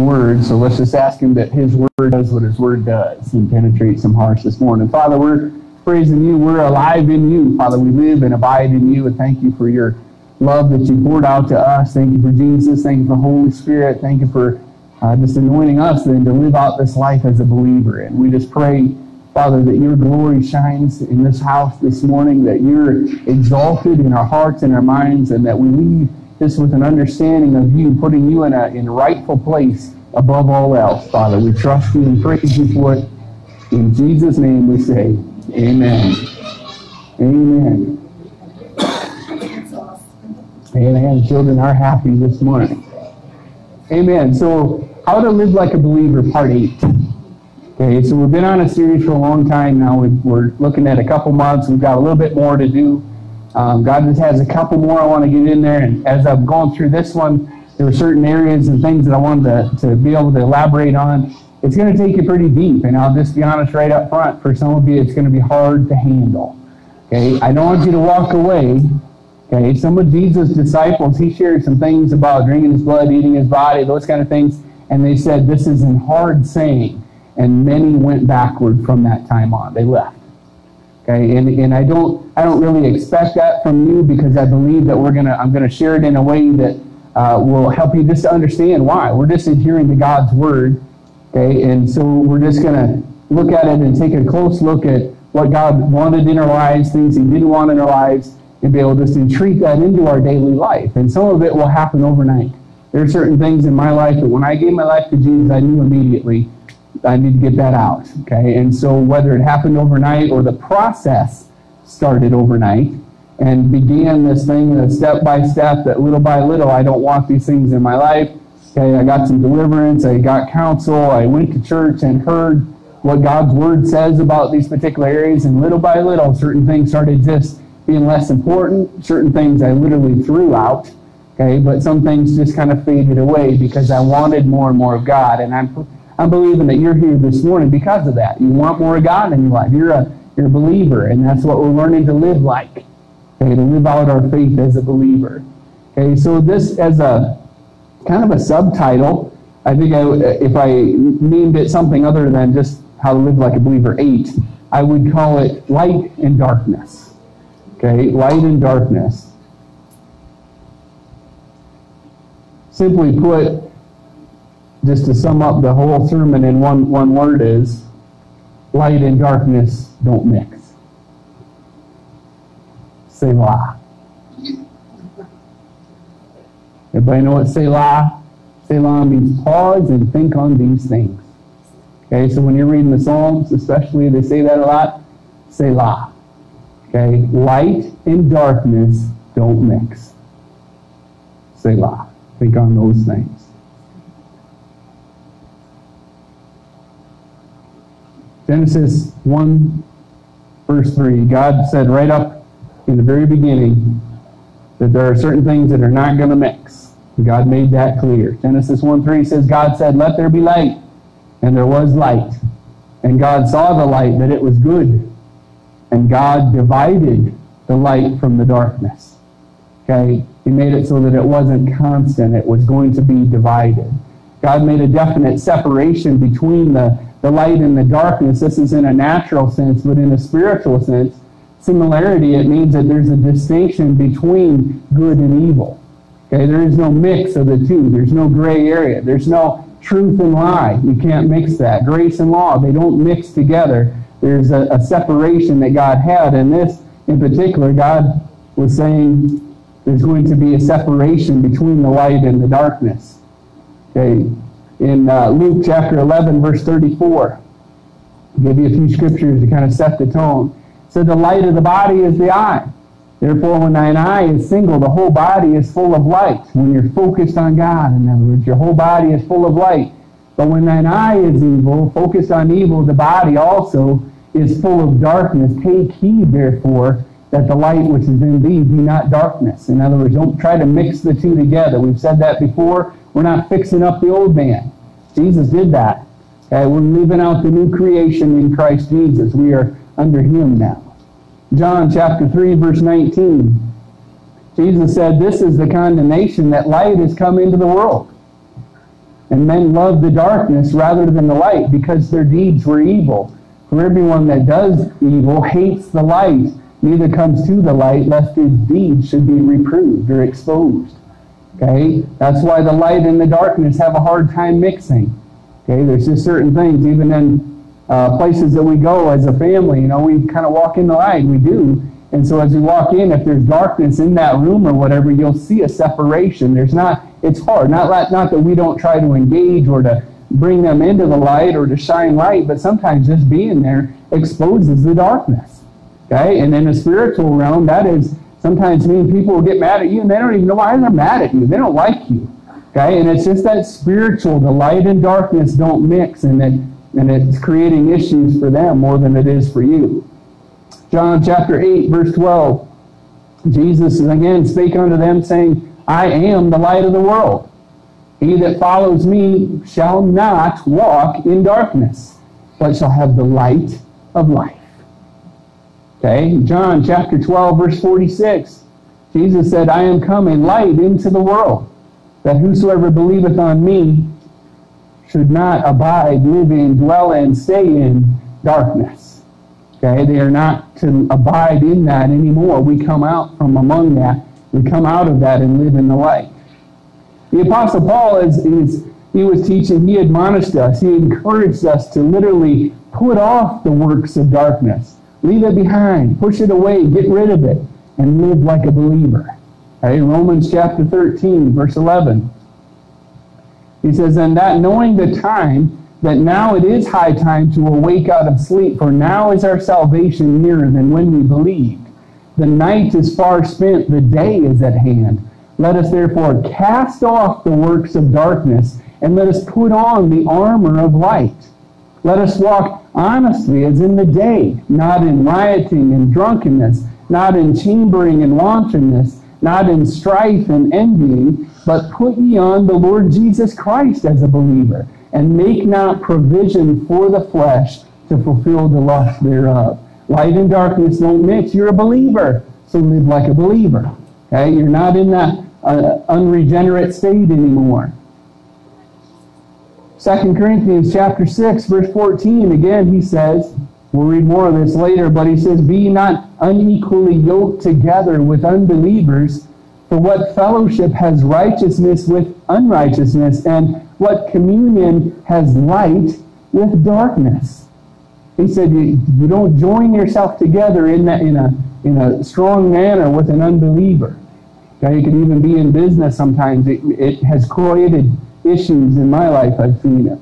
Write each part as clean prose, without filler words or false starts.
word, so let's just ask him that his word does what his word does and penetrates some hearts this morning. Father, we're praising you. We're alive in you. Father, we live and abide in you, and thank you for your love that you poured out to us. Thank you for Jesus. Thank you for Holy Spirit. Thank you for just anointing us then to live out this life as a believer. And we just pray, Father, that your glory shines in this house this morning, that you're exalted in our hearts and our minds, and that we leave this with an understanding of you, putting you in a rightful place above all else. Father, we trust you and praise you for it. In Jesus' name we say, amen. Amen. Amen. Children are happy this morning. Amen. So, how to live like a believer, part 8. Okay, so we've been on a series for a long time now. We're looking at a couple months. We've got a little bit more to do. God just has a couple more I want to get in there. And as I've gone through this one, there were certain areas and things that I wanted to be able to elaborate on. It's going to take you pretty deep. And I'll just be honest right up front. For some of you, it's going to be hard to handle. Okay, I don't want you to walk away. Okay, some of Jesus' disciples, he shared some things about drinking his blood, eating his body, those kind of things. And they said, this is a hard saying. And many went backward from that time on. They left. Okay, and I don't really expect that from you, because I believe that I'm gonna share it in a way that will help you just to understand why. We're just adhering to God's word. Okay, and so we're just gonna look at it and take a close look at what God wanted in our lives, things he didn't want in our lives, and be able just to treat that into our daily life. And some of it will happen overnight. There are certain things in my life that when I gave my life to Jesus, I knew immediately I need to get that out, okay? And so whether it happened overnight or the process started overnight and began this thing step by step, that little by little, I don't want these things in my life, okay? I got some deliverance, I got counsel, I went to church and heard what God's word says about these particular areas, and little by little, certain things started just being less important. Certain things I literally threw out, okay? But some things just kind of faded away because I wanted more and more of God, and I'm believing that you're here this morning because of that. You want more of God in your life. You're a believer, and that's what we're learning to live like. Okay, to live out our faith as a believer. Okay, so this as a kind of a subtitle, I think if I named it something other than just how to live like a believer 8, I would call it light and darkness. Okay, light and darkness. Simply put, just to sum up the whole sermon in one word, is light and darkness don't mix. Selah. Everybody know what Selah? Selah means pause and think on these things. Okay, so when you're reading the Psalms, especially, they say that a lot. Selah. Okay, light and darkness don't mix. Selah. Think on those things. Genesis 1, verse 3, God said right up in the very beginning that there are certain things that are not going to mix. God made that clear. Genesis 1:3 says, God said, let there be light. And there was light. And God saw the light, that it was good. And God divided the light from the darkness. Okay? He made it so that it wasn't constant. It was going to be divided. God made a definite separation between the light and the darkness. This is in a natural sense, but in a spiritual sense, similarity, it means that there's a distinction between good and evil. Okay, there is no mix of the two. There's no gray area. There's no truth and lie. You can't mix that. Grace and law, they don't mix together. There's a separation that God had. And this, in particular, God was saying there's going to be a separation between the light and the darkness. Okay. In Luke chapter 11, verse 34, I'll give you a few scriptures to kind of set the tone. It said, the light of the body is the eye. Therefore, when thine eye is single, the whole body is full of light. When you're focused on God, in other words, your whole body is full of light. But when thine eye is evil, focused on evil, the body also is full of darkness. Take heed, therefore, that the light which is in thee be not darkness. In other words, don't try to mix the two together. We've said that before. We're not fixing up the old man. Jesus did that. Okay, we're living out the new creation in Christ Jesus. We are under him now. John chapter 3, verse 19. Jesus said, this is the condemnation, that light has come into the world. And men loved the darkness rather than the light because their deeds were evil. For everyone that does evil hates the light, neither comes to the light, lest his deeds should be reproved or exposed. Okay? That's why the light and the darkness have a hard time mixing. Okay? There's just certain things, even in places that we go as a family, we kind of walk in the light. We do. And so as we walk in, if there's darkness in that room or whatever, you'll see a separation. It's hard. Not that we don't try to engage or to bring them into the light or to shine light, but sometimes just being there exposes the darkness. Okay? And in the spiritual realm, that is sometimes mean people will get mad at you and they don't even know why they're mad at you. They don't like you. Okay? And it's just that spiritual, the light and darkness don't mix, and it's creating issues for them more than it is for you. John chapter 8, verse 12. Jesus again spake unto them, saying, I am the light of the world. He that follows me shall not walk in darkness, but shall have the light of life. Okay, John chapter 12, verse 46. Jesus said, I am come a light into the world, that whosoever believeth on me should not abide, live in, dwell in, stay in darkness. Okay, they are not to abide in that anymore. We come out from among that. We come out of that and live in the light. The Apostle Paul, as he was teaching, he admonished us. He encouraged us to literally put off the works of darkness. Leave it behind. Push it away. Get rid of it. And live like a believer. Okay, Romans chapter 13, verse 11. He says, and that knowing the time, that now it is high time to awake out of sleep, for now is our salvation nearer than when we believed. The night is far spent, the day is at hand. Let us therefore cast off the works of darkness, and let us put on the armor of light. Let us walk honestly as in the day, not in rioting and drunkenness, not in chambering and wantonness, not in strife and envying, but put ye on the Lord Jesus Christ as a believer, and make not provision for the flesh to fulfill the lust thereof. Light and darkness don't mix. You're a believer, so live like a believer. Okay? You're not in that unregenerate state anymore. 2 Corinthians chapter 6, verse 14, again he says, we'll read more of this later, but he says, be ye not unequally yoked together with unbelievers, for what fellowship has righteousness with unrighteousness, and what communion has light with darkness? He said, you don't join yourself together in a strong manner with an unbeliever. Okay, you can even be in business sometimes. It has created issues in my life. I've seen it.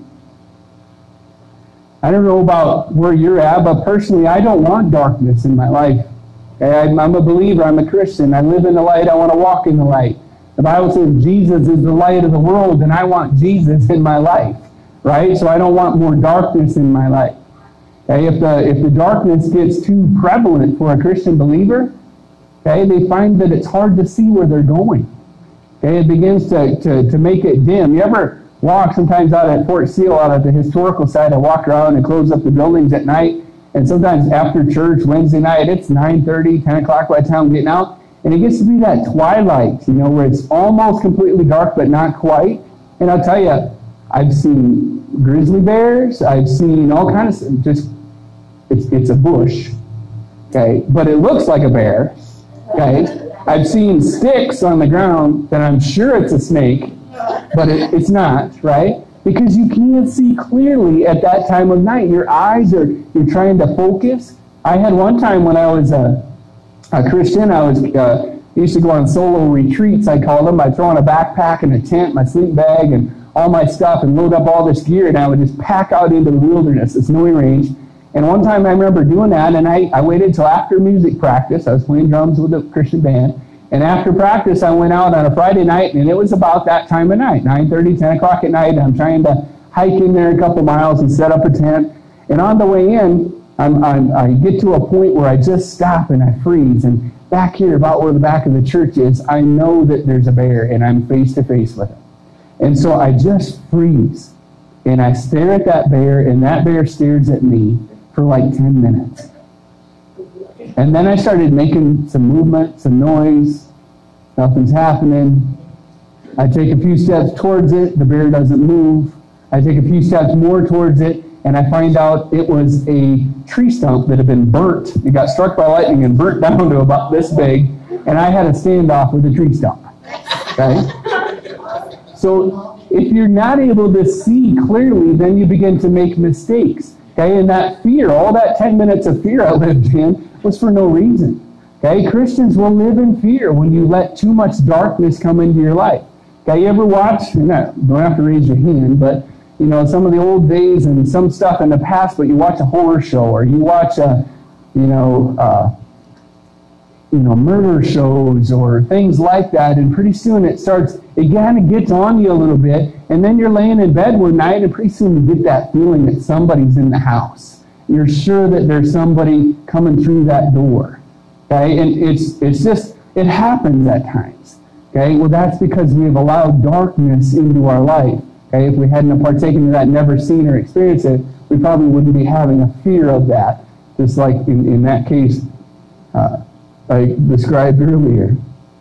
I don't know about where you're at, but personally, I don't want darkness in my life. Okay, I'm a believer. I'm a Christian. I live in the light. I want to walk in the light. The Bible says Jesus is the light of the world, and I want Jesus in my life, right? So I don't want more darkness in my life. Okay, if the darkness gets too prevalent for a Christian believer, okay, they find that it's hard to see where they're going. Okay, it begins to make it dim. You ever walk sometimes out at Fort Seal, out at the historical side? I walk around and close up the buildings at night, and sometimes after church, Wednesday night, it's 9:30, 10 o'clock by the time I'm getting out, and it gets to be that twilight, where it's almost completely dark, but not quite. And I'll tell you, I've seen grizzly bears, I've seen all kinds of, it's a bush, okay, but it looks like a bear, okay. I've seen sticks on the ground that I'm sure it's a snake, but it's not, right? Because you can't see clearly at that time of night. Your eyes you're trying to focus. I had one time when I was a Christian, I used to go on solo retreats, I call them. I'd throw in a backpack and a tent, my sleep bag, and all my stuff, and load up all this gear, and I would just pack out into the wilderness, the snowy range. And one time I remember doing that, and I waited till after music practice. I was playing drums with a Christian band. And after practice, I went out on a Friday night, and it was about that time of night, 9:30, 10 o'clock at night. I'm trying to hike in there a couple miles and set up a tent. And on the way in, I get to a point where I just stop and I freeze. And back here, about where the back of the church is, I know that there's a bear, and I'm face to face with it. And so I just freeze. And I stare at that bear, and that bear stares at me for like 10 minutes. And then I started making some movement, some noise. Nothing's happening. I take a few steps towards it, the bear doesn't move. I take a few steps more towards it, and I find out it was a tree stump that had been burnt. It got struck by lightning and burnt down to about this big, and I had a standoff with the tree stump. Okay? So if you're not able to see clearly, then you begin to make mistakes. Okay? And that fear, all that 10 minutes of fear I lived in was for no reason. Okay? Christians will live in fear when you let too much darkness come into your life. Okay? You ever watch, you don't have to raise your hand, but you know, some of the old days and some stuff in the past, but you watch a horror show or you watch murder shows or things like that, and pretty soon it kind of gets on you a little bit, and then you're laying in bed one night, and pretty soon you get that feeling that somebody's in the house. You're sure that there's somebody coming through that door. Okay, and it happens at times. Okay, well that's because we've allowed darkness into our life. Okay, if we hadn't partaken of that, never seen or experienced it, we probably wouldn't be having a fear of that, just like in that case I described earlier.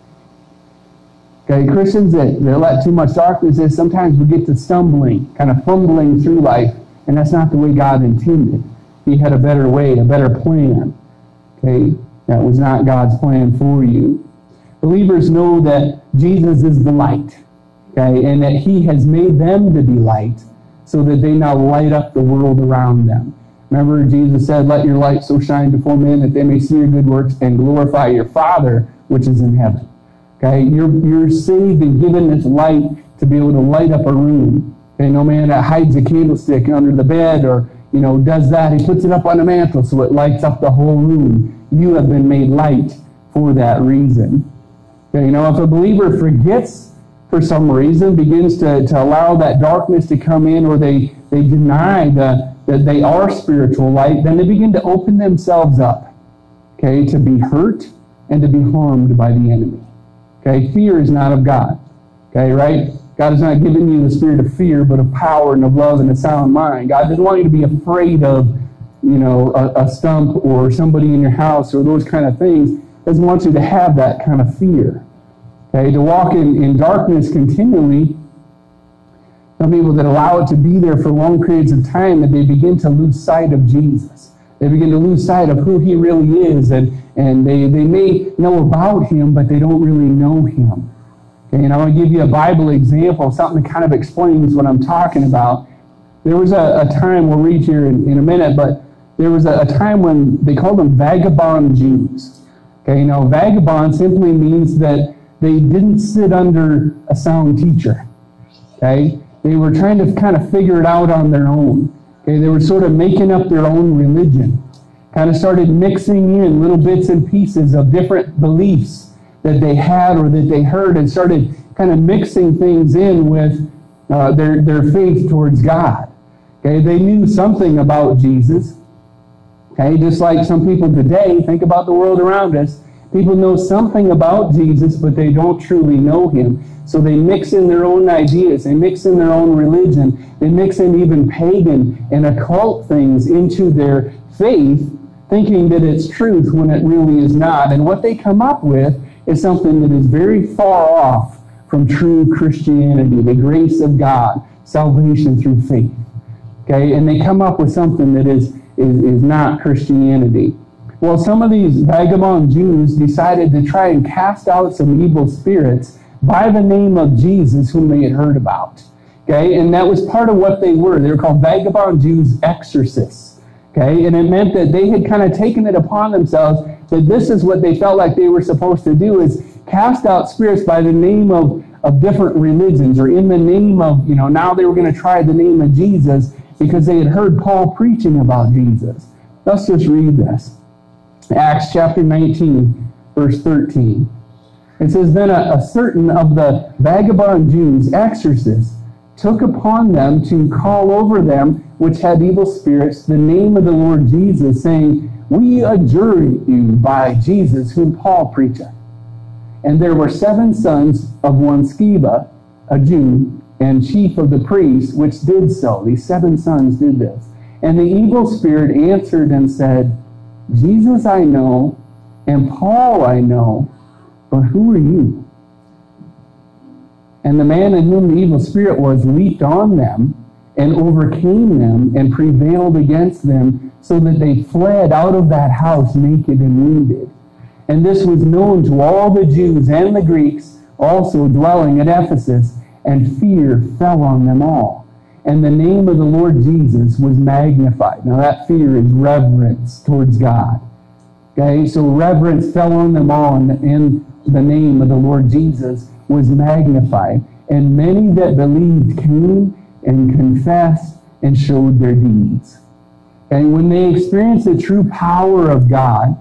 Okay, Christians that let too much darkness in, sometimes we get to stumbling, kind of fumbling through life, and that's not the way God intended. He had a better way, a better plan. Okay, that was not God's plan for you. Believers know that Jesus is the light. Okay, and that he has made them to be light so that they now light up the world around them. Remember, Jesus said, let your light so shine before men that they may see your good works and glorify your Father which is in heaven. Okay, you're saved and given this light to be able to light up a room. Okay, no man that hides a candlestick under the bed or, does that. He puts it up on the mantle so it lights up the whole room. You have been made light for that reason. Okay, if a believer forgets for some reason, begins to allow that darkness to come in, or they deny that they are spiritual light, then they begin to open themselves up, okay, to be hurt and to be harmed by the enemy. Okay, fear is not of God. Okay, right? God has not given you the spirit of fear, but of power and of love and a sound mind. God doesn't want you to be afraid of, a stump or somebody in your house or those kind of things. He doesn't want you to have that kind of fear. Okay, to walk in darkness continually, some people that allow it to be there for long periods of time, that they begin to lose sight of Jesus. They begin to lose sight of who he really is, and they may know about him, but they don't really know him. Okay, and I want to give you a Bible example, something that kind of explains what I'm talking about. There was a time, we'll read here in a minute, but there was a time when they called them vagabond Jews. Okay, vagabond simply means that they didn't sit under a sound teacher. Okay? They were trying to kind of figure it out on their own. Okay? They were sort of making up their own religion. Kind of started mixing in little bits and pieces of different beliefs that they had or that they heard, and started kind of mixing things in with their faith towards God. Okay? They knew something about Jesus. Okay? Just like some people today, think about the world around us. People know something about Jesus, but they don't truly know him. So they mix in their own ideas. They mix in their own religion. They mix in even pagan and occult things into their faith, thinking that it's truth when it really is not. And what they come up with is something that is very far off from true Christianity, the grace of God, salvation through faith. Okay, and they come up with something that is not Christianity. Well, some of these vagabond Jews decided to try and cast out some evil spirits by the name of Jesus, whom they had heard about. Okay, and that was part of what they were. They were called vagabond Jews exorcists. Okay, and it meant that they had kind of taken it upon themselves that this is what they felt like they were supposed to do, is cast out spirits by the name of different religions, or in the name of, now they were going to try the name of Jesus because they had heard Paul preaching about Jesus. Let's just read this. Acts chapter 19, verse 13. It says, then a certain of the vagabond Jews, exorcists, took upon them to call over them which had evil spirits the name of the Lord Jesus, saying, we adjure you by Jesus whom Paul preacheth. And there were 7 sons of one Sceva, a Jew, and chief of the priests, which did so. These 7 sons did this. And the evil spirit answered and said, Jesus I know, and Paul I know, but who are you? And the man in whom the evil spirit was leaped on them and overcame them and prevailed against them, so that they fled out of that house naked and wounded. And this was known to all the Jews and the Greeks also dwelling at Ephesus, and fear fell on them all. And the name of the Lord Jesus was magnified. Now that fear is reverence towards God. Okay, so reverence fell on them all, and the name of the Lord Jesus was magnified. And many that believed came and confessed and showed their deeds. And when they experienced the true power of God,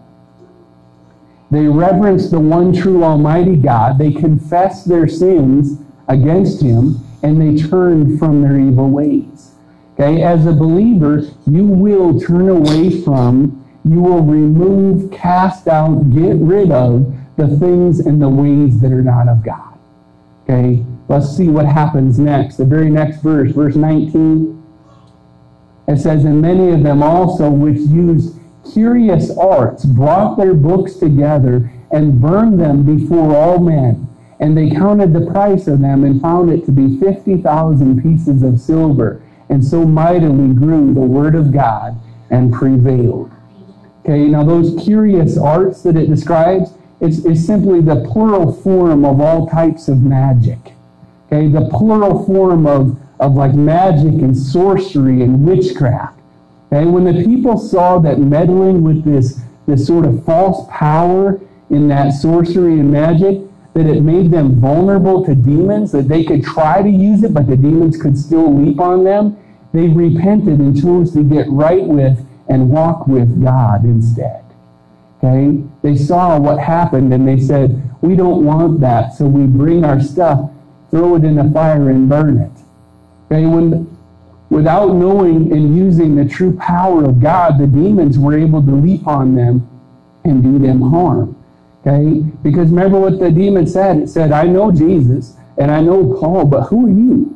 they reverenced the one true Almighty God. They confessed their sins against Him, and they turned from their evil ways. Okay, as a believer, you will turn away from, you will remove, cast out, get rid of the things and the ways that are not of God. Okay, let's see what happens next. The very next verse, verse 19. It says, and many of them also which used curious arts brought their books together and burned them before all men. And they counted the price of them and found it to be 50,000 pieces of silver. And so mightily grew the word of God and prevailed. Okay, now those curious arts that it describes, it's simply the plural form of all types of magic. Okay, the plural form of like magic and sorcery and witchcraft. Okay, when the people saw that meddling with this sort of false power in that sorcery and magic, that it made them vulnerable to demons, that they could try to use it, but the demons could still leap on them, they repented and chose to get right with and walk with God instead. Okay? They saw what happened and they said, we don't want that, so we bring our stuff, throw it in the fire and burn it. Okay? Without knowing and using the true power of God, the demons were able to leap on them and do them harm. Okay? Because remember what the demon said. It said, I know Jesus and I know Paul, but who are you?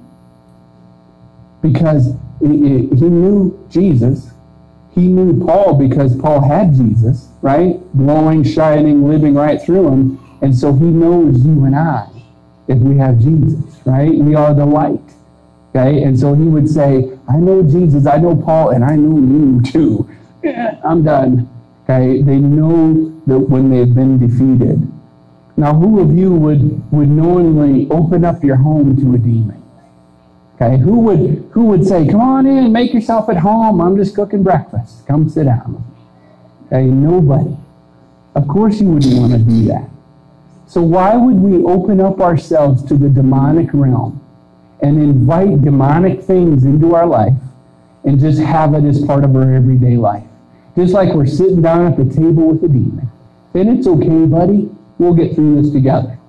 Because he knew Jesus. He knew Paul because Paul had Jesus, right? Glowing, shining, living right through him. And so he knows you and I if we have Jesus, right? We are the light. Okay? And so he would say, I know Jesus, I know Paul, and I know you too. I'm done. Okay? They know that when they've been defeated. Now, who of you would knowingly open up your home to a demon? Okay? Who would say, come on in, make yourself at home. I'm just cooking breakfast. Come sit down. Okay? Nobody. Of course you wouldn't want to do that. So why would we open up ourselves to the demonic realm and invite demonic things into our life and just have it as part of our everyday life? Just like we're sitting down at the table with a demon. Then it's okay, buddy. We'll get through this together.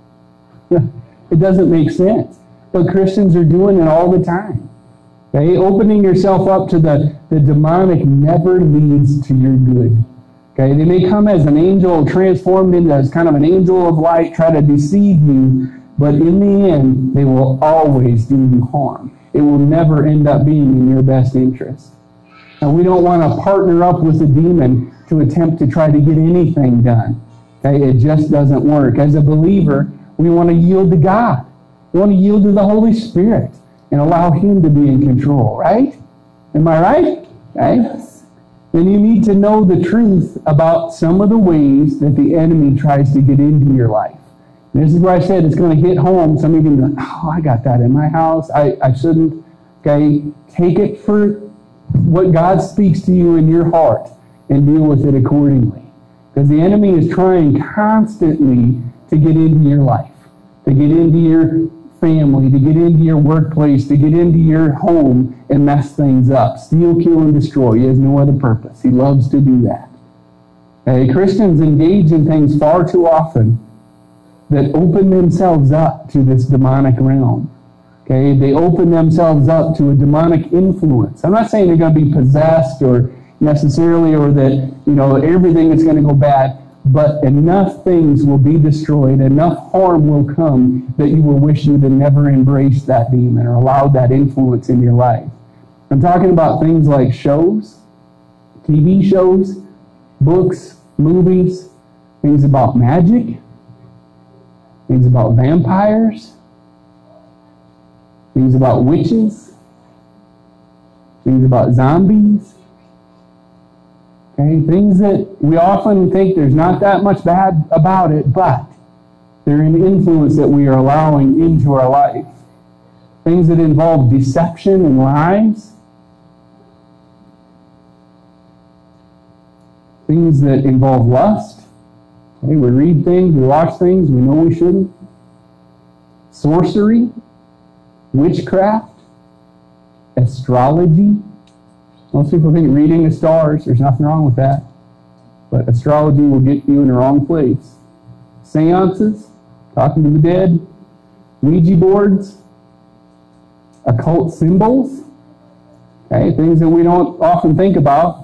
It doesn't make sense. But Christians are doing it all the time. Okay? Opening yourself up to the demonic never leads to your good. Okay? They may come as an angel transformed into as kind of an angel of light, try to deceive you, but in the end, they will always do you harm. It will never end up being in your best interest. Now, we don't want to partner up with a demon to attempt to try to get anything done. Okay? It just doesn't work. As a believer, we want to yield to God. We want to yield to the Holy Spirit and allow Him to be in control, right? Am I right? Okay? Yes. Then you need to know the truth about some of the ways that the enemy tries to get into your life. And this is where I said it's going to hit home. Some of you can go, oh, I got that in my house. I shouldn't. Okay? Take it for what God speaks to you in your heart and deal with it accordingly. Because the enemy is trying constantly to get into your life, to get into your family, to get into your workplace, to get into your home and mess things up. Steal, kill, and destroy. He has no other purpose. He loves to do that. Christians engage in things far too often that open themselves up to this demonic realm. Okay, they open themselves up to a demonic influence. I'm not saying they're going to be possessed or necessarily, or that, everything is going to go bad, but enough things will be destroyed, enough harm will come that you will wish you'd have never embraced that demon or allowed that influence in your life. I'm talking about things like shows, TV shows, books, movies, things about magic, things about vampires, things about witches, things about zombies, okay? Things that we often think there's not that much bad about it, but they're an influence that we are allowing into our life. Things that involve deception and lies. Things that involve lust. Okay, we read things, we watch things, we know we shouldn't. Sorcery, witchcraft, astrology. Most people think reading the stars, there's nothing wrong with that. But astrology will get you in the wrong place. Seances, talking to the dead, Ouija boards, occult symbols, okay, things that we don't often think about.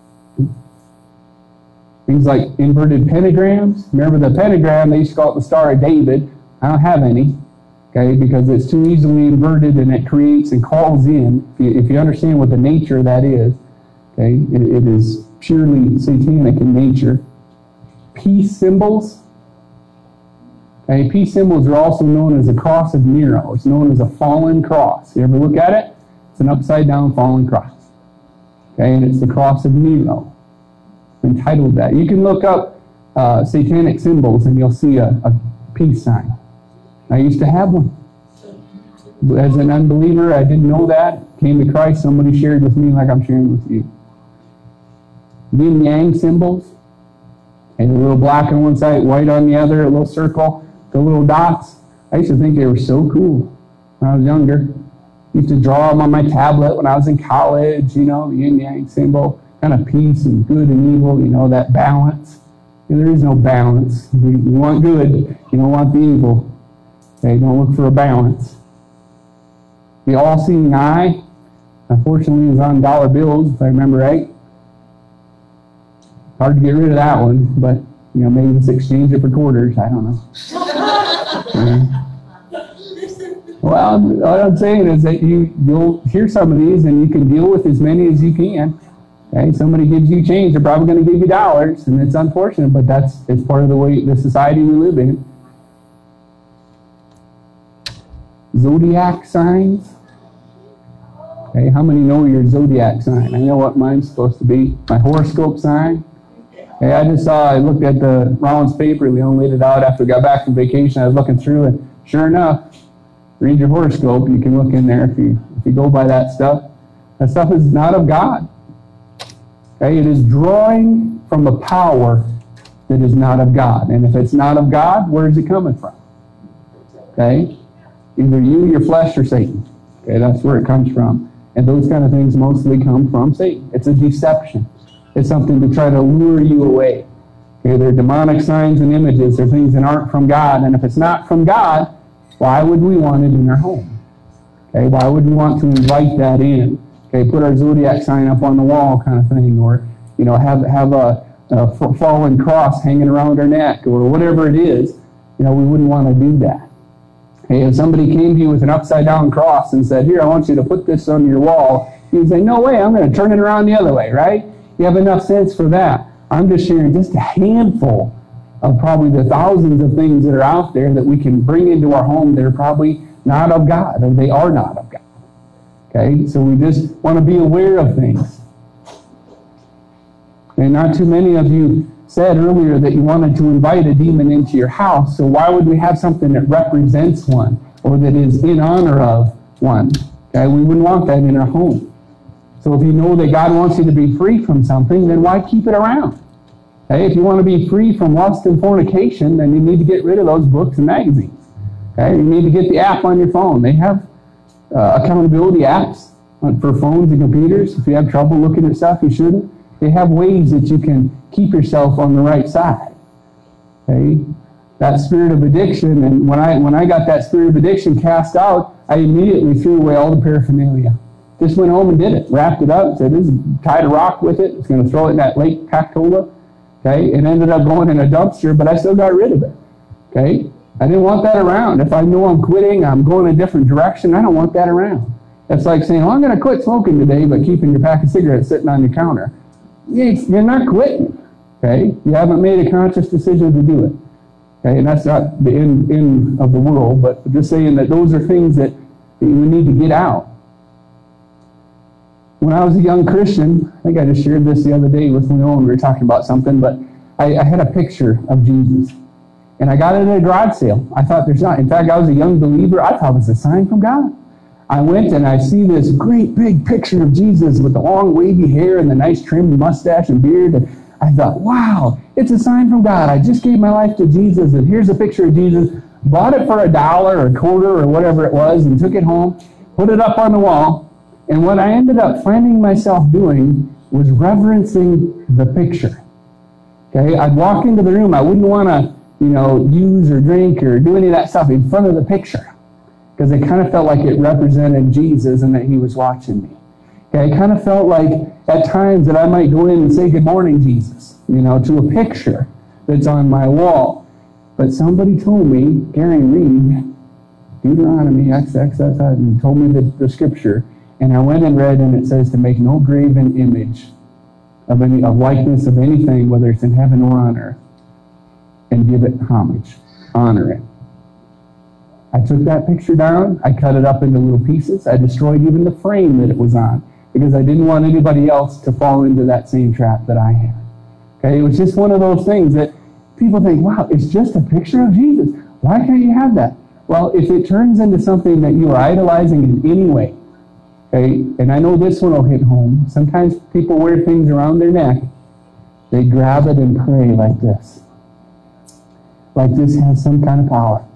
Things like inverted pentagrams. Remember the pentagram, they used to call it the Star of David. I don't have any, okay, because it's too easily inverted and it creates and calls in. If you understand what the nature of that is, okay, it is purely satanic in nature. Peace symbols. Okay, peace symbols are also known as the cross of Nero. It's known as a fallen cross. You ever look at it? It's an upside down fallen cross. Okay, and it's the cross of Nero. Entitled that. You can look up satanic symbols and you'll see a peace sign. I used to have one. As an unbeliever, I didn't know that. Came to Christ, somebody shared with me like I'm sharing with you. Yin Yang symbols. And a little black on one side, white on the other, a little circle, the little dots. I used to think they were so cool when I was younger. Used to draw them on my tablet when I was in college, you know, the Yin Yang symbol. Kind of peace and good and evil, you know, that balance. And there is no balance. We want good, you don't want the evil. Okay, don't look for a balance. The all-seeing eye, unfortunately, is on dollar bills, if I remember right. Hard to get rid of that one, but, you know, maybe just exchange it for quarters, I don't know. Well, what I'm saying is that you'll hear some of these and you can deal with as many as you can. Okay, somebody gives you change, they're probably going to give you dollars, and it's unfortunate, but it's part of the society we live in. Zodiac signs. Okay, how many know your zodiac sign? I know what mine's supposed to be. My horoscope sign. Okay, I looked at the Rollins paper, Leon laid it out after we got back from vacation. I was looking through, and sure enough, read your horoscope. You can look in there if you go by that stuff. That stuff is not of God. Okay, it is drawing from a power that is not of God. And if it's not of God, where is it coming from? Okay? Either you, your flesh, or Satan. Okay, that's where it comes from. And those kind of things mostly come from Satan. It's a deception. It's something to try to lure you away. Okay, they're demonic signs and images. They're things that aren't from God. And if it's not from God, why would we want it in our home? Okay, why would we want to invite that in? Okay, put our zodiac sign up on the wall kind of thing, or, you know, have a fallen cross hanging around our neck, or whatever it is. You know, we wouldn't want to do that. Okay, if somebody came to you with an upside down cross and said, here, I want you to put this on your wall, you'd say, no way, I'm going to turn it around the other way, right? You have enough sense for that. I'm just sharing just a handful of probably the thousands of things that are out there that we can bring into our home that are probably not of God, or they are not of God. Okay, so we just want to be aware of things. And not too many of you said earlier that you wanted to invite a demon into your house, so why would we have something that represents one or that is in honor of one? Okay, we wouldn't want that in our home. So if you know that God wants you to be free from something, then why keep it around? Okay, if you want to be free from lust and fornication, then you need to get rid of those books and magazines. Okay, you need to get the app on your phone. They have accountability apps for phones and computers. If you have trouble looking at stuff you shouldn't, they have ways that you can keep yourself on the right side. Okay, that spirit of addiction, and when I got that spirit of addiction cast out, I immediately threw away all the paraphernalia. Just went home and did it, wrapped it up, said, this is, tied a rock with it, it's going to throw it in that Lake Pactola. Okay, it ended up going in a dumpster, but I still got rid of it. Okay, I didn't want that around. If I know I'm quitting, I'm going a different direction, I don't want that around. That's like saying, well, I'm going to quit smoking today, but keeping your pack of cigarettes sitting on your counter. You're not quitting. Okay, you haven't made a conscious decision to do it. Okay, and that's not the end of the world, but just saying that those are things that that you need to get out. When I was a young Christian, I think I just shared this the other day with Leon, we were talking about something, but I had a picture of Jesus. And I got it at a garage sale. I thought there's not. In fact, I was a young believer. I thought it was a sign from God. I went and I see this great big picture of Jesus with the long wavy hair and the nice trimmed mustache and beard. And I thought, wow, it's a sign from God. I just gave my life to Jesus, and here's a picture of Jesus. Bought it for $1 or $1 or whatever it was and took it home, put it up on the wall. And what I ended up finding myself doing was reverencing the picture. Okay, I'd walk into the room. I wouldn't want to, use or drink or do any of that stuff in front of the picture, because it kind of felt like it represented Jesus and that he was watching me. Okay, it kind of felt like at times that I might go in and say, "Good morning, Jesus," to a picture that's on my wall. But somebody told me, Gary Reed, Deuteronomy XXX, and told me the scripture, and I went and read, and it says to make no graven image of any likeness of anything, whether it's in heaven or on earth, and give it homage, honor it. I took that picture down, I cut it up into little pieces, I destroyed even the frame that it was on, because I didn't want anybody else to fall into that same trap that I had. Okay, it was just one of those things that people think, wow, it's just a picture of Jesus. Why can't you have that? Well, if it turns into something that you are idolizing in any way, okay, and I know this one will hit home. Sometimes people wear things around their neck. They grab it and pray like this. Like this has some kind of power.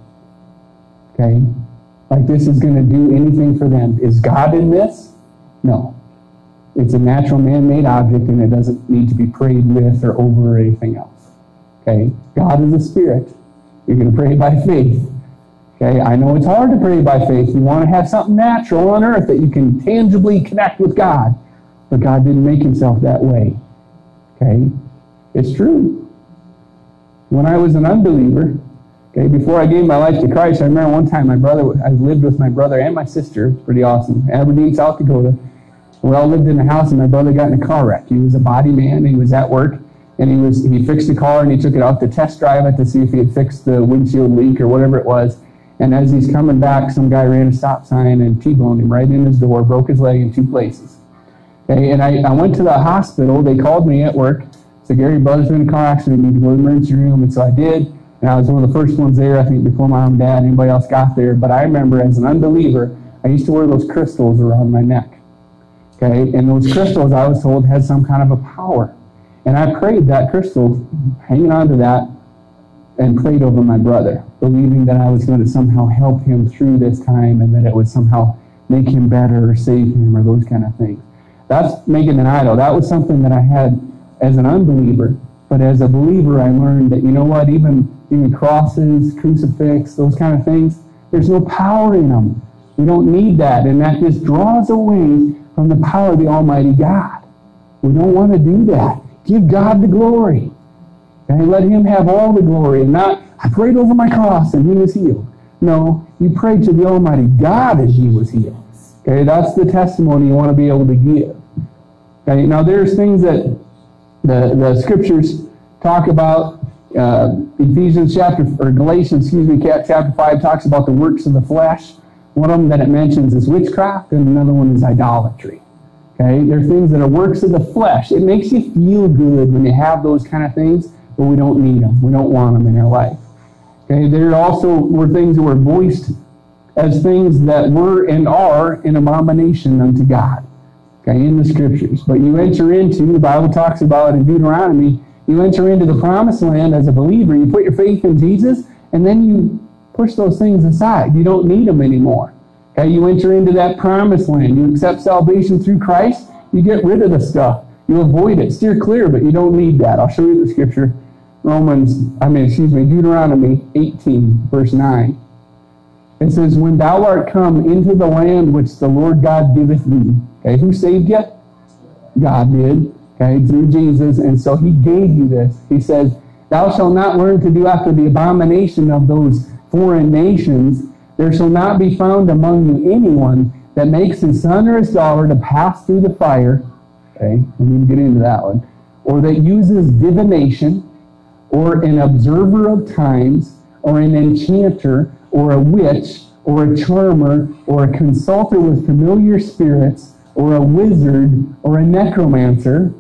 Okay? Like this is going to do anything for them. Is God in this? No. It's a natural man-made object, and it doesn't need to be prayed with or over or anything else. Okay? God is a spirit. You're going to pray by faith. Okay? I know it's hard to pray by faith. You want to have something natural on earth that you can tangibly connect with God. But God didn't make himself that way. Okay? It's true. When I was an unbeliever, okay, before I gave my life to Christ, I remember one time I lived with my brother and my sister. It's pretty awesome. Aberdeen, South Dakota. We all lived in a house, and my brother got in a car wreck. He was a body man. He was at work, and he fixed the car, and he took it out to test drive it to see if he had fixed the windshield leak or whatever it was. And as he's coming back, some guy ran a stop sign and T-boned him right in his door, broke his leg in 2 places. Okay, and I went to the hospital. They called me at work. So Gary, brother's in a car accident, you need to go to the emergency room. And so I did. And I was one of the first ones there, I think, before mom and dad, anybody else got there. But I remember as an unbeliever, I used to wear those crystals around my neck. Okay, and those crystals, I was told, had some kind of a power. And I prayed that crystal, hanging on to that, and prayed over my brother, believing that I was going to somehow help him through this time and that it would somehow make him better or save him or those kind of things. That's making an idol. That was something that I had as an unbeliever. But as a believer, I learned that, you know what, even crosses, crucifix, those kind of things, there's no power in them. We don't need that, and that just draws away from the power of the Almighty God. We don't want to do that. Give God the glory. Okay, let him have all the glory, and not, I prayed over my cross and he was healed. No, you prayed to the Almighty God and he was healed. Okay, that's the testimony you want to be able to give. Okay, now there's things that the scriptures talk about. Galatians chapter 5 talks about the works of the flesh. One of them that it mentions is witchcraft, and another one is idolatry. Okay, there are things that are works of the flesh. It makes you feel good when you have those kind of things, but we don't need them. We don't want them in our life. Okay, there also were things that were voiced as things that were and are an abomination unto God. Okay, in the scriptures. But you enter into, the Bible talks about in Deuteronomy, you enter into the promised land as a believer, you put your faith in Jesus, and then you push those things aside. You don't need them anymore. Okay, you enter into that promised land. You accept salvation through Christ, you get rid of the stuff. You avoid it, steer clear, but you don't need that. I'll show you the scripture. Deuteronomy 18, verse 9. It says, when thou art come into the land which the Lord God giveth thee. Okay, who saved you? God did. Okay, through Jesus. And so he gave you this. He says, thou shalt not learn to do after the abomination of those foreign nations. There shall not be found among you anyone that makes his son or his daughter to pass through the fire. Okay, we need to get into that one. Or that uses divination, or an observer of times, or an enchanter, or a witch, or a charmer, or a consulter with familiar spirits, or a wizard, or a necromancer.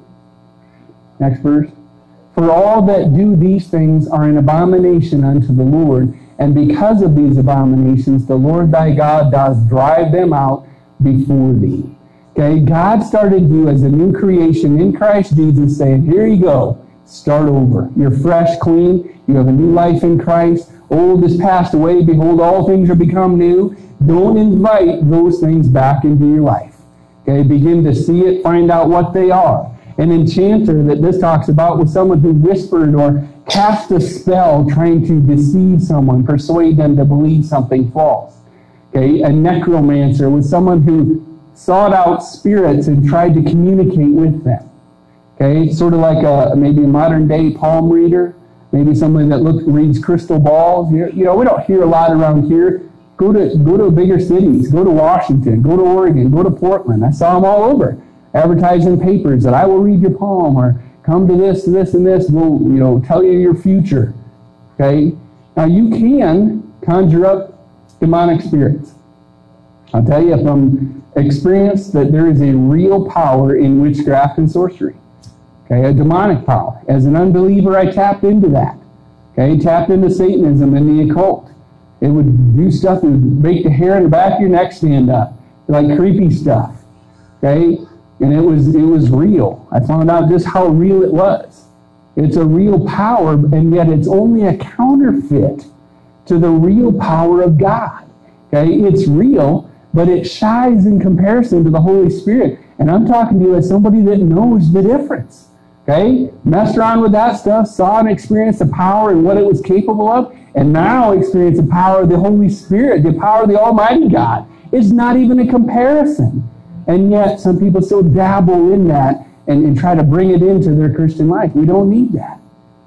Next verse. For all that do these things are an abomination unto the Lord, and because of these abominations, the Lord thy God does drive them out before thee. Okay, God started you as a new creation in Christ Jesus, saying, here you go, start over. You're fresh, clean, you have a new life in Christ. Old is passed away, behold, all things are become new. Don't invite those things back into your life. Okay, begin to see it, find out what they are. An enchanter that this talks about was someone who whispered or cast a spell trying to deceive someone, persuade them to believe something false. Okay, a necromancer was someone who sought out spirits and tried to communicate with them. Okay, sort of like maybe a modern day palm reader, maybe somebody that reads crystal balls. You know, we don't hear a lot around here. Go to bigger cities. Go to Washington. Go to Oregon. Go to Portland. I saw them all over, advertising papers that I will read your palm, or come to this, and this. We'll, tell you your future. Okay. Now you can conjure up demonic spirits. I'll tell you from experience that there is a real power in witchcraft and sorcery. Okay, a demonic power. As an unbeliever, I tapped into that. Okay, tapped into Satanism and the occult. It would do stuff that would make the hair in the back of your neck stand up, like creepy stuff. Okay, and it was real. I found out just how real it was. It's a real power, and yet it's only a counterfeit to the real power of God. Okay, it's real, but it shies in comparison to the Holy Spirit. And I'm talking to you as somebody that knows the difference. Okay? Messed around with that stuff, saw and experienced the power and what it was capable of, and now experience the power of the Holy Spirit, the power of the Almighty God. It's not even a comparison. And yet, some people still dabble in that and try to bring it into their Christian life. We don't need that.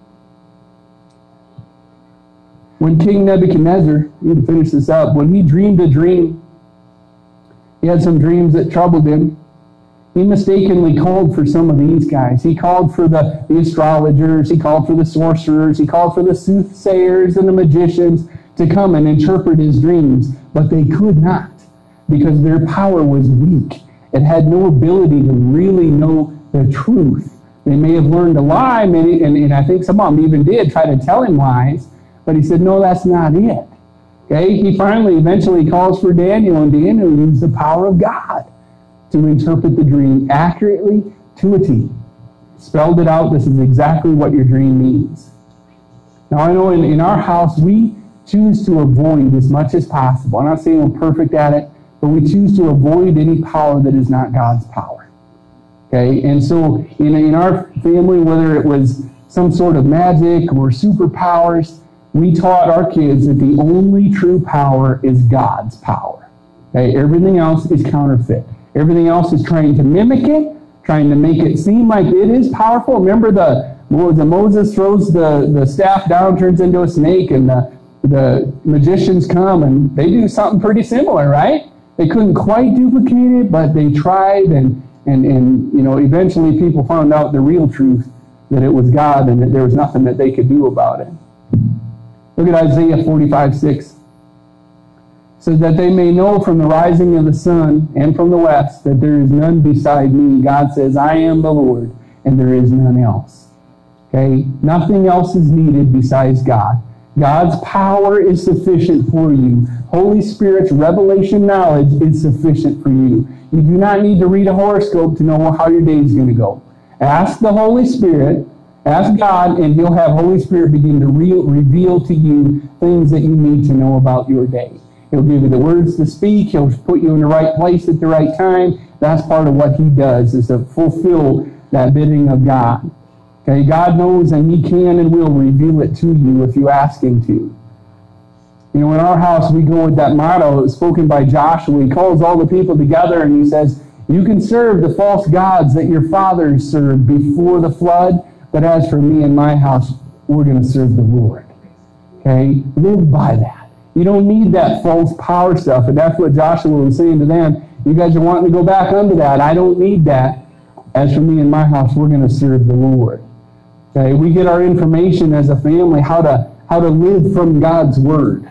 When King Nebuchadnezzar, we need to finish this up, when he dreamed a dream, he had some dreams that troubled him. He mistakenly called for some of these guys. He called for the astrologers. He called for the sorcerers. He called for the soothsayers and the magicians to come and interpret his dreams. But they could not, because their power was weak. It had no ability to really know the truth. They may have learned to lie, and I think some of them even did try to tell him lies. But he said, no, that's not it. Okay? He eventually calls for Daniel, and Daniel used the power of God to interpret the dream accurately to a T. Spelled it out. This is exactly what your dream means. Now, I know in our house, we choose to avoid as much as possible. I'm not saying we're perfect at it, but we choose to avoid any power that is not God's power. Okay? And so in our family, whether it was some sort of magic or superpowers, we taught our kids that the only true power is God's power. Okay? Everything else is counterfeit. Everything else is trying to mimic it, trying to make it seem like it is powerful. Remember Moses throws the staff down, turns into a snake, and the magicians come, and they do something pretty similar, right? They couldn't quite duplicate it, but they tried, and eventually people found out the real truth, that it was God and that there was nothing that they could do about it. Look at Isaiah 45:6. So that they may know from the rising of the sun and from the west that there is none beside me. God says, I am the Lord, and there is none else. Okay? Nothing else is needed besides God. God's power is sufficient for you. Holy Spirit's revelation knowledge is sufficient for you. You do not need to read a horoscope to know how your day is going to go. Ask the Holy Spirit, ask God, and He'll have Holy Spirit begin to reveal to you things that you need to know about your day. He'll give you the words to speak. He'll put you in the right place at the right time. That's part of what He does, is to fulfill that bidding of God. Okay, God knows, and He can and will reveal it to you if you ask Him to. In our house, we go with that motto spoken by Joshua. He calls all the people together and he says, you can serve the false gods that your fathers served before the flood, but as for me and my house, we're going to serve the Lord. Okay? Live by that. You don't need that false power stuff. And that's what Joshua was saying to them. You guys are wanting to go back under that. I don't need that. As for me and my house, we're going to serve the Lord. Okay? We get our information as a family how to live from God's Word.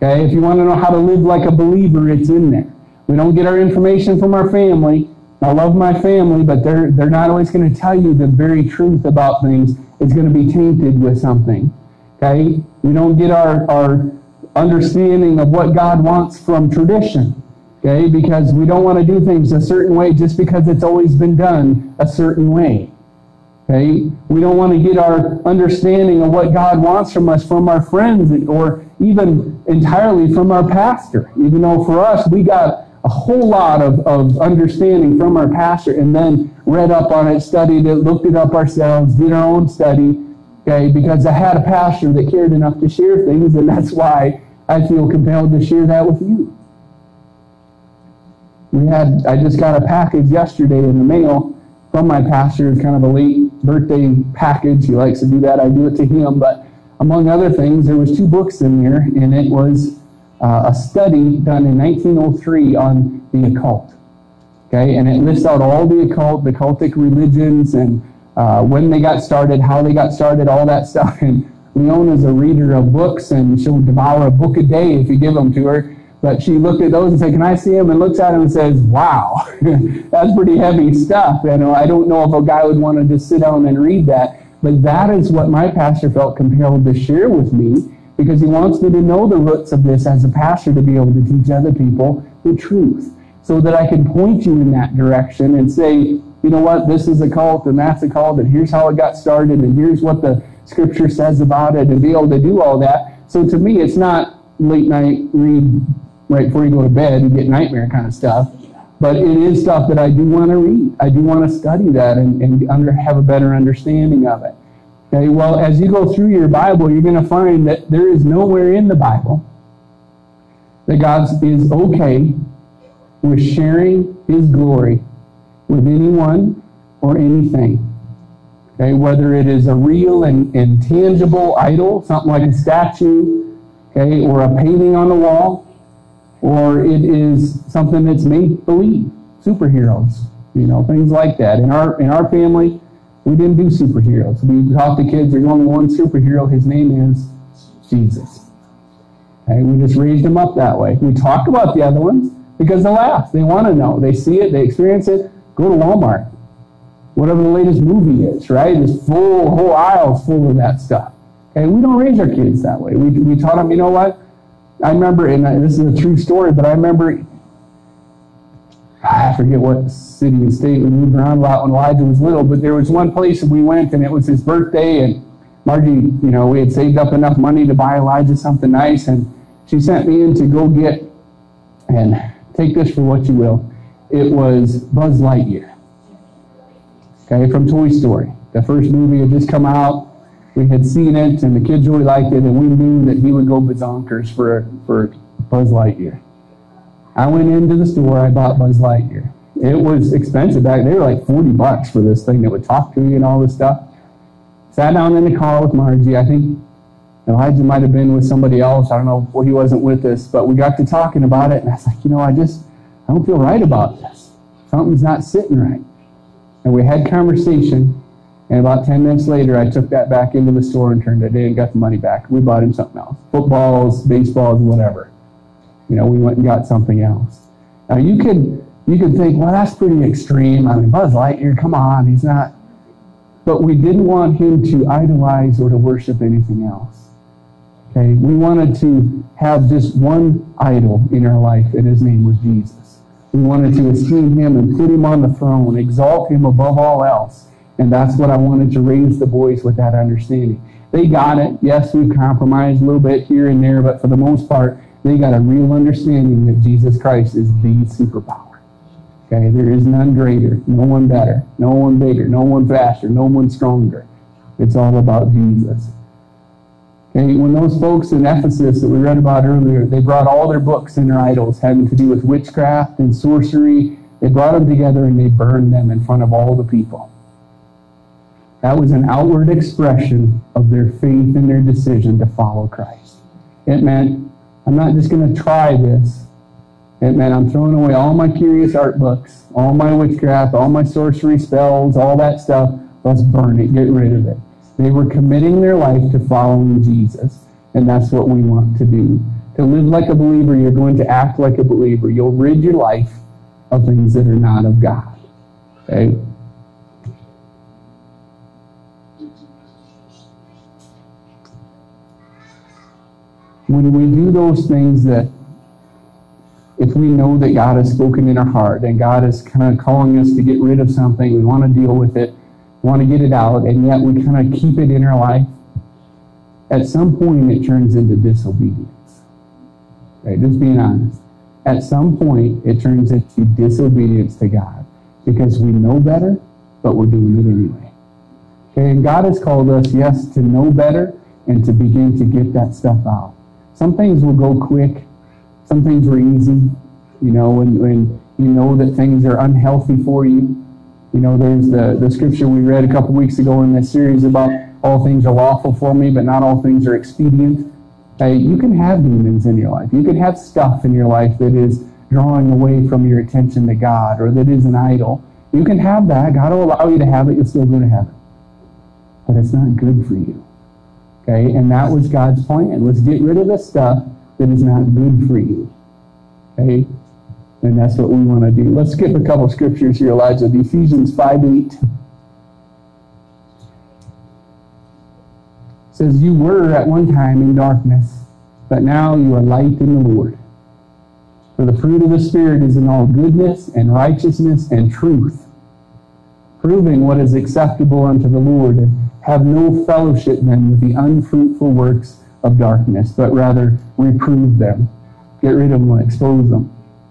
Okay, if you want to know how to live like a believer, it's in there. We don't get our information from our family. I love my family, but they're not always going to tell you the very truth about things. It's going to be tainted with something. Okay, we don't get our understanding of what God wants from tradition. Okay, because we don't want to do things a certain way just because it's always been done a certain way. Okay, we don't want to get our understanding of what God wants from us from our friends or even entirely from our pastor. Even though for us, we got a whole lot of understanding from our pastor and then read up on it, studied it, looked it up ourselves, did our own study. Okay, because I had a pastor that cared enough to share things, and that's why I feel compelled to share that with you. I just got a package yesterday in the mail from my pastor. It's kind of a late birthday package. He likes to do that. I do it to him. But among other things, there was 2 books in there, and it was a study done in 1903 on the occult. Okay, and it lists out all the occult, the cultic religions, and when they got started, how they got started, all that stuff. And Leona's a reader of books, and she'll devour a book a day if you give them to her. But she looked at those and said, "Can I see them?" And looks at them and says, "Wow, that's pretty heavy stuff." And I don't know if a guy would want to just sit down and read that. But that is what my pastor felt compelled to share with me, because he wants me to know the roots of this as a pastor, to be able to teach other people the truth, so that I can point you in that direction and say, you know what, this is a cult and that's a cult, and here's how it got started, and here's what the scripture says about it, and be able to do all that. So to me, it's not late night read right before you go to bed and get nightmare kind of stuff. But it is stuff that I do want to read. I do want to study that and have a better understanding of it. Okay, well, as you go through your Bible, you're going to find that there is nowhere in the Bible that God is okay with sharing His glory with anyone or anything. Okay, whether it is a real and tangible idol, something like a statue, okay, or a painting on the wall, or it is something that's make-believe, superheroes, things like that. In our family, we didn't do superheroes. We taught the kids there's only one superhero. His name is Jesus. Okay, we just raised them up that way. We talk about the other ones because they laugh. They want to know. They see it. They experience it. Go to Walmart. Whatever the latest movie is, right? It's whole aisles full of that stuff. Okay, we don't raise our kids that way. We taught them, you know what? I remember, and this is a true story, but I remember, I forget what city and state we moved around a lot when Elijah was little, but there was one place that we went, and it was his birthday, and Margie, we had saved up enough money to buy Elijah something nice, and she sent me in to go get, and take this for what you will, it was Buzz Lightyear, okay, from Toy Story. The first movie had just come out. We had seen it, and the kids really liked it, and we knew that he would go bazonkers for Buzz Lightyear. I went into the store, I bought Buzz Lightyear. It was expensive back. They were like $40 for this thing that would talk to you and all this stuff. Sat down in the car with Margie. I think Elijah might have been with somebody else. I don't know, well, he wasn't with us, but we got to talking about it, and I was like, I don't feel right about this. Something's not sitting right. And we had conversation. And about 10 minutes later, I took that back into the store and turned it in and got the money back. We bought him something else. Footballs, baseballs, whatever. We went and got something else. Now, you could think, well, that's pretty extreme. I mean, Buzz Lightyear, come on, he's not. But we didn't want him to idolize or to worship anything else. Okay? We wanted to have just one idol in our life, and his name was Jesus. We wanted to esteem him and put him on the throne, exalt him above all else. And that's what I wanted to raise the boys with, that understanding. They got it. Yes, we've compromised a little bit here and there, but for the most part, they got a real understanding that Jesus Christ is the superpower. Okay, there is none greater, no one better, no one bigger, no one faster, no one stronger. It's all about Jesus. Okay, when those folks in Ephesus that we read about earlier, they brought all their books and their idols having to do with witchcraft and sorcery, they brought them together and they burned them in front of all the people. That was an outward expression of their faith and their decision to follow Christ. It meant, I'm not just going to try this. It meant I'm throwing away all my curious art books, all my witchcraft, all my sorcery spells, all that stuff. Let's burn it, get rid of it. They were committing their life to following Jesus, and that's what we want to do. To live like a believer, you're going to act like a believer. You'll rid your life of things that are not of God. Okay? When we do those things that, if we know that God has spoken in our heart and God is kind of calling us to get rid of something, we want to deal with it, want to get it out, and yet we kind of keep it in our life, at some point it turns into disobedience. Okay, just being honest. At some point it turns into disobedience to God because we know better, but we're doing it anyway. Okay, and God has called us, yes, to know better and to begin to get that stuff out. Some things will go quick. Some things are easy. You know, when you know that things are unhealthy for you. You know, there's the scripture we read a couple weeks ago in this series about all things are lawful for me, but not all things are expedient. You can have demons in your life. You can have stuff in your life that is drawing away from your attention to God or that is an idol. You can have that. God will allow you to have it. You'll still go to heaven. But it's not good for you. Okay, and that was God's plan. Let's get rid of the stuff that is not good for you. Okay, and that's what we want to do. Let's skip a couple scriptures here, Elijah. Ephesians 5:8 says, "You were at one time in darkness, but now you are light in the Lord. For the fruit of the Spirit is in all goodness and righteousness and truth, proving what is acceptable unto the Lord, and have no fellowship then with the unfruitful works of darkness, but rather reprove them." Get rid of them, expose them.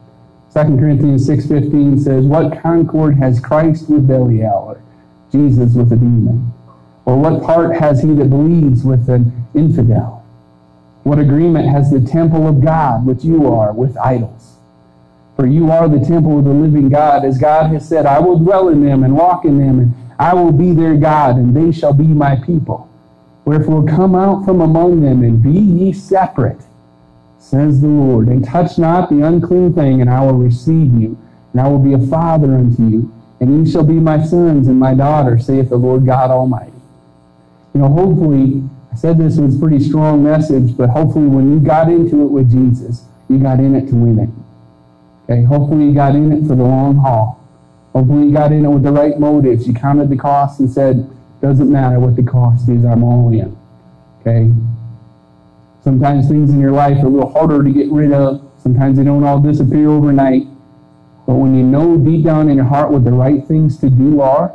2 Corinthians 6:15 says, "What concord has Christ with Belial, or Jesus with a demon? Or what part has he that believes with an infidel? What agreement has the temple of God, which you are, with idols? For you are the temple of the living God, as God has said, I will dwell in them and walk in them, and I will be their God, and they shall be my people. Wherefore come out from among them, and be ye separate, says the Lord, and touch not the unclean thing, and I will receive you, and I will be a father unto you, and ye shall be my sons and my daughters, saith the Lord God Almighty." You know, hopefully, I said this was a pretty strong message, but hopefully when you got into it with Jesus, you got in it to win it. Okay, hopefully you got in it for the long haul. Hopefully you got in it with the right motives. You counted the cost and said, doesn't matter what the cost is, I'm all in. Okay? Sometimes things in your life are a little harder to get rid of. Sometimes they don't all disappear overnight. But when you know deep down in your heart what the right things to do are,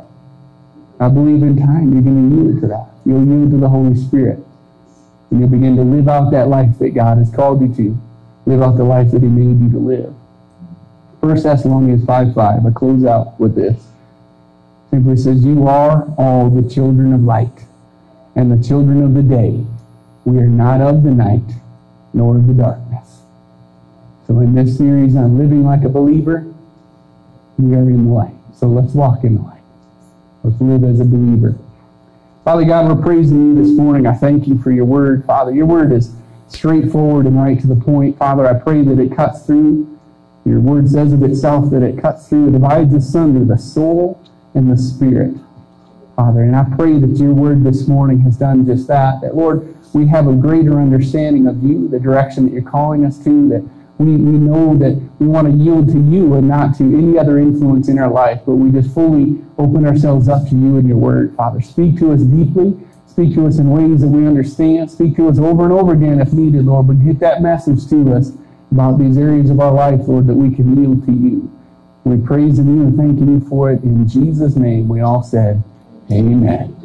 I believe in time you're going to yield to that. You'll yield to the Holy Spirit. And you'll begin to live out that life that God has called you to. Live out the life that He made you to live. 1 Thessalonians 5:5. I close out with this. Simply says, "You are all the children of light and the children of the day. We are not of the night nor of the darkness." So in this series on living like a believer, we are in the light. So let's walk in the light. Let's live as a believer. Father God, we're praising you this morning. I thank you for your word, Father. Your word is straightforward and right to the point. Father, I pray that it cuts through. Your word says of itself that it cuts through, it divides asunder the soul and the spirit, Father. And I pray that your word this morning has done just that. That, Lord, we have a greater understanding of you, the direction that you're calling us to, that we know that we want to yield to you and not to any other influence in our life, but we just fully open ourselves up to you and your word, Father. Speak to us deeply. Speak to us in ways that we understand. Speak to us over and over again if needed, Lord, but get that message to us about these areas of our life, Lord, that we can yield to you. We praise you and thank you for it. In Jesus' name, we all said, amen.